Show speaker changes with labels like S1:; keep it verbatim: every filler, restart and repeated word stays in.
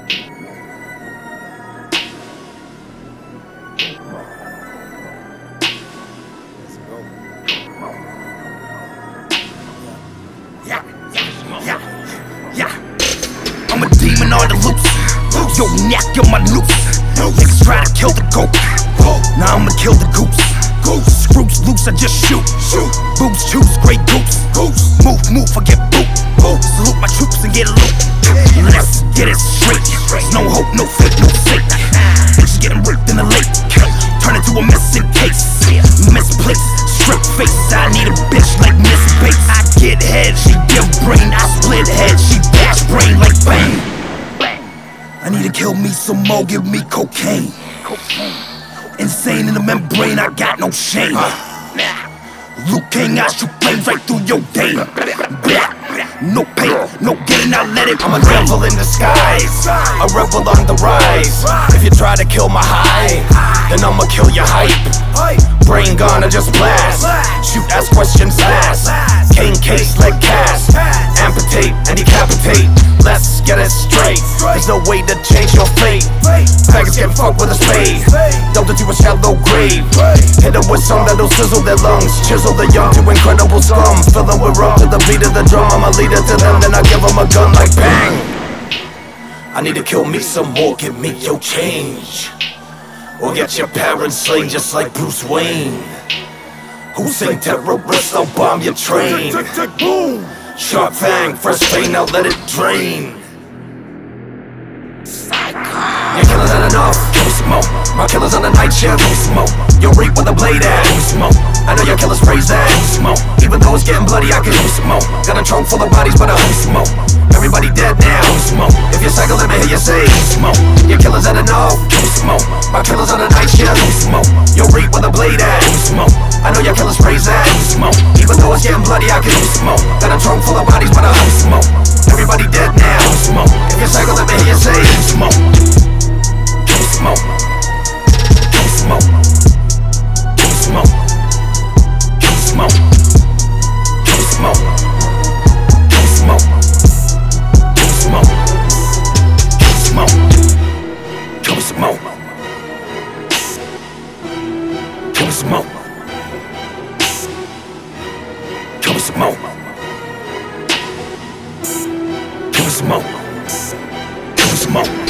S1: Yeah, yeah, yeah, yeah. I'm a demon on the loose. Yo, neck on my noose. Niggas try to kill the goat. Now I'ma kill the goose. Screws loose, I just shoot. Boots choose, great goose. Move, move, I get boot. Salute my troops and get loot. Let's get it straight. There's no hope, no fake, no fake. Bitches getting raped in the lake. Turn into a missing case. Misplaced, straight face. I need a bitch like Miss Bates. I get head, she give brain. I split head, she dash brain like bang. I need to kill me some more, give me cocaine. Insane in the membrane, I got no shame. Luke King, I shoot flames right through your day. No pain, no gain, I let it. I'm a devil in disguise, a rebel on the rise. If you try to kill my high, then I'ma kill your hype. Brain gone, I just blast. Shoot, ask questions, fast. Cane case, leg cast. Amputate and decapitate. Let's get it straight. There's no way to change your fate. Faggots get fucked with a spade. Dumped into a shallow grave. Hit them with some that'll sizzle their lungs. Chisel the young to incredible scum. Fill them with rum to the beat of the drum. I'm a leader to them, then I give them a gun like bang. I need to kill me some more, give me your change. Or get your parents slain just like Bruce Wayne. Hussein terrorist, I'll bomb your train. Sharp fang, fresh vein, I'll let it drain. Your killers ain't enough, kill some more. My killers on the night shift, kill some more. You'll reap with the blade at, kill some more. I know your killers praise that, kill some more. Even though it's getting bloody, I can kill some more. Got a trunk full of bodies, but I kill some more. Everybody dead now, kill some more. If you're cycle, let me hear you say, kill some more. Your killers ain't enough, kill some more. My killers on the night shift, kill some more. You'll reap with the blade at, kill some more. I know your killers praise that, kill some more. Even though it's getting bloody, I can kill some more. Got a trunk full of bodies, but I kill some more. Everybody dead now, kill some more. If you're cycle, let me hear you say, kill some more. Smoke, smoke, smoke, smoke, smoke, smoke, smoke, smoke, kill me some more, kill me some more, kill me some more, kill me some more, kill me some more.